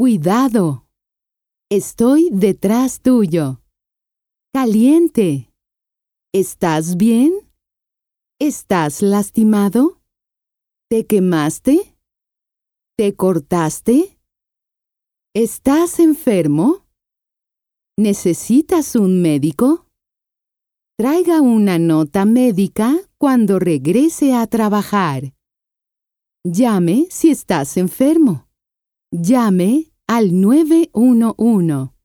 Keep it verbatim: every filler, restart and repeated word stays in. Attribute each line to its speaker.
Speaker 1: Cuidado. Estoy detrás tuyo. Caliente. ¿Estás bien? ¿Estás lastimado? ¿Te quemaste? ¿Te cortaste? ¿Estás enfermo? ¿Necesitas un médico? Traiga una nota médica cuando regrese a trabajar. Llame si estás enfermo. Llame al nueve uno uno.